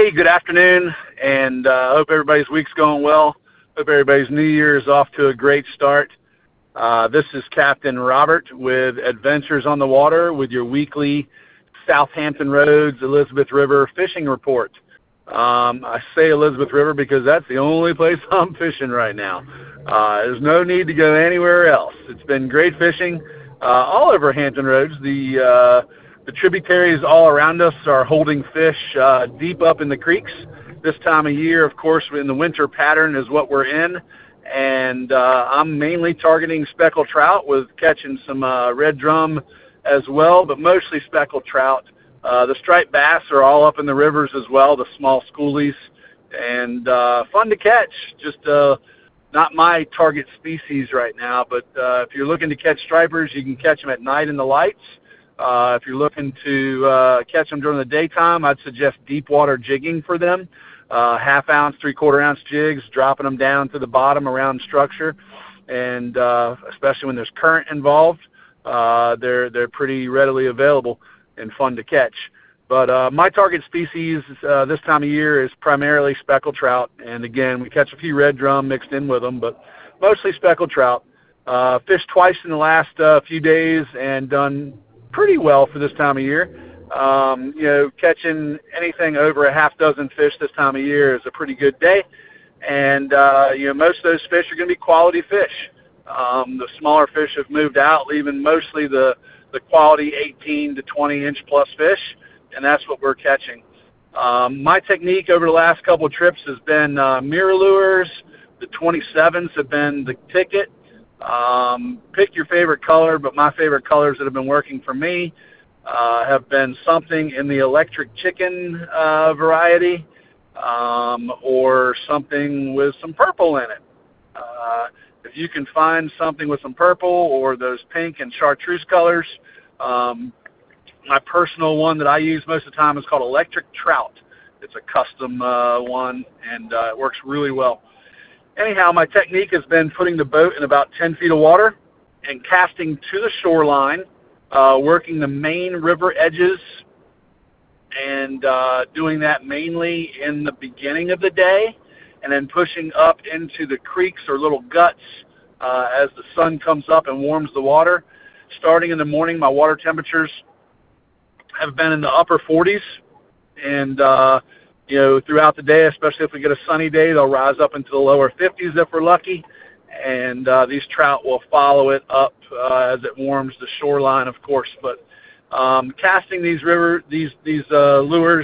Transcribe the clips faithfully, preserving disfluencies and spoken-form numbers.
everybody. Good afternoon, and I uh, hope everybody's week's going well. Hope everybody's New Year is off to a great start. Uh, this is Captain Robert with Adventures on the Water with your weekly Southampton Roads, Elizabeth River fishing report. Um, I say Elizabeth River because that's the only place I'm fishing right now. Uh, there's no need to go anywhere else. It's been great fishing uh, all over Hampton Roads. The uh, The tributaries all around us are holding fish uh, deep up in the creeks. This time of year, of course, in the winter pattern is what we're in. And uh, I'm mainly targeting speckled trout with catching some uh, red drum as well, but mostly speckled trout. Uh, the striped bass are all up in the rivers as well, the small schoolies, and uh, fun to catch. Just uh, not my target species right now, but uh, if you're looking to catch stripers, you can catch them at night in the lights. Uh, if you're looking to uh, catch them during the daytime, I'd suggest deep water jigging for them. Uh, half ounce, three quarter ounce jigs, dropping them down to the bottom around structure. And uh, especially when there's current involved, uh, they're, they're pretty readily available and fun to catch. But uh, my target species uh, this time of year is primarily speckled trout. And again, we catch a few red drum mixed in with them, but mostly speckled trout. Uh, fished twice in the last uh, few days and done pretty well for this time of year. Um, you know, catching anything over a half dozen fish this time of year is a pretty good day. And, uh, you know, most of those fish are going to be quality fish. Um, the smaller fish have moved out, leaving mostly the, the quality eighteen to twenty inch plus fish, and that's what we're catching. Um, my technique over the last couple of trips has been uh, mirror lures. The twenty-sevens have been the ticket. Um, pick your favorite color, but my favorite colors that have been working for me uh, have been something in the electric chicken uh, variety um, or something with some purple in it. Uh, if you can find something with some purple or those pink and chartreuse colors, um, my personal one that I use most of the time is called Electric Trout. It's a custom uh, one, and uh, it works really well. Anyhow, my technique has been putting the boat in about ten feet of water and casting to the shoreline, uh, working the main river edges, and uh, doing that mainly in the beginning of the day, and then pushing up into the creeks or little guts uh, as the sun comes up and warms the water. Starting in the morning, my water temperatures have been in the upper forties, and uh, you know, throughout the day, especially if we get a sunny day, they'll rise up into the lower fifties if we're lucky, and uh, these trout will follow it up uh, as it warms the shoreline, of course. But um, casting these river, these these uh, lures,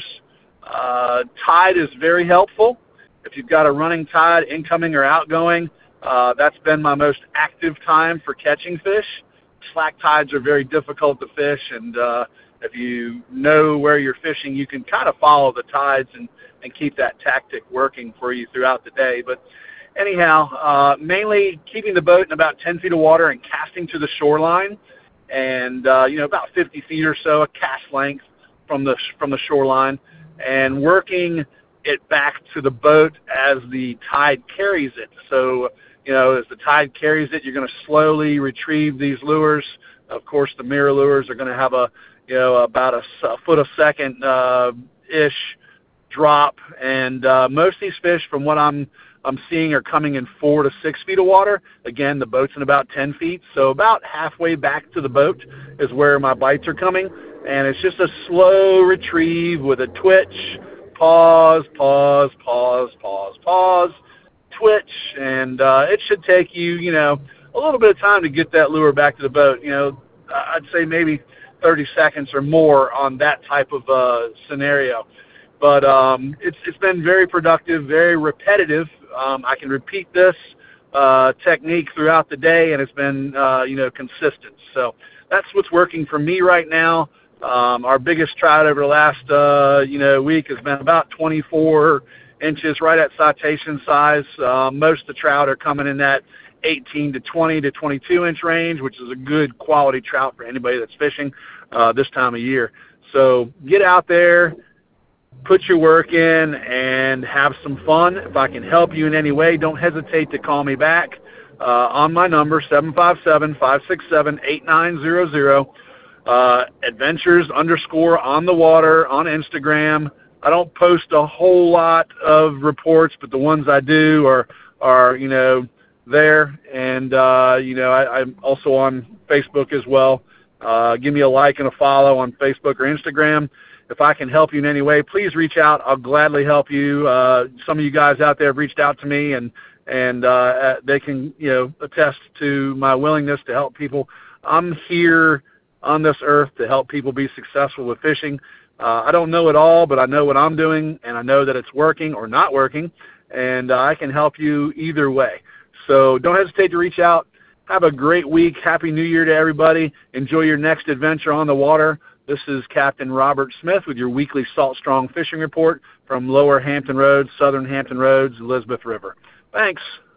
uh, tide is very helpful. If you've got a running tide, incoming or outgoing, uh, that's been my most active time for catching fish. Slack tides are very difficult to fish, and uh, if you know where you're fishing, you can kind of follow the tides and, and keep that tactic working for you throughout the day. But anyhow, uh, mainly keeping the boat in about ten feet of water and casting to the shoreline, and uh, you know, about fifty feet or so, a cast length from the from the shoreline, and working it back to the boat as the tide carries it. So, you know, as the tide carries it, you're going to slowly retrieve these lures. Of course, the mirror lures are going to have a you know, about a, a foot a second uh, ish drop, and uh, most of these fish, from what I'm I'm seeing, are coming in four to six feet of water. Again, the boat's in about ten feet, so about halfway back to the boat is where my bites are coming, and it's just a slow retrieve with a twitch, pause, pause, pause, pause, pause, twitch, and uh, it should take you, you know, a little bit of time to get that lure back to the boat. You know, I'd say maybe thirty seconds or more on that type of uh, scenario. But um, it's it's been very productive, very repetitive. Um, I can repeat this uh, technique throughout the day, and it's been uh, you know consistent. So that's what's working for me right now. Um, our biggest trout over the last uh, you know week has been about twenty-four inches, right at citation size. Uh, most of the trout are coming in that eighteen to twenty to twenty-two inch range, which is a good quality trout for anybody that's fishing uh, this time of year. So get out there, put your work in, and have some fun. If I can help you in any way, don't hesitate to call me back uh, on my number, seven five seven, five six seven, eight nine zero zero. Uh, adventures underscore on the water on Instagram. I don't post a whole lot of reports, but the ones I do are, are you know, there. And, uh, you know, I, I'm also on Facebook as well. Uh, give me a like and a follow on Facebook or Instagram. If I can help you in any way, please reach out. I'll gladly help you. Uh, some of you guys out there have reached out to me, and, and uh, they can, you know, attest to my willingness to help people. I'm here on this earth to help people be successful with fishing. Uh, I don't know it all, but I know what I'm doing, and I know that it's working or not working, and uh, I can help you either way. So don't hesitate to reach out. Have a great week. Happy New Year to everybody. Enjoy your next adventure on the water. This is Captain Robert Smith with your weekly Salt Strong Fishing Report from Lower Hampton Roads, Southern Hampton Roads, Elizabeth River. Thanks.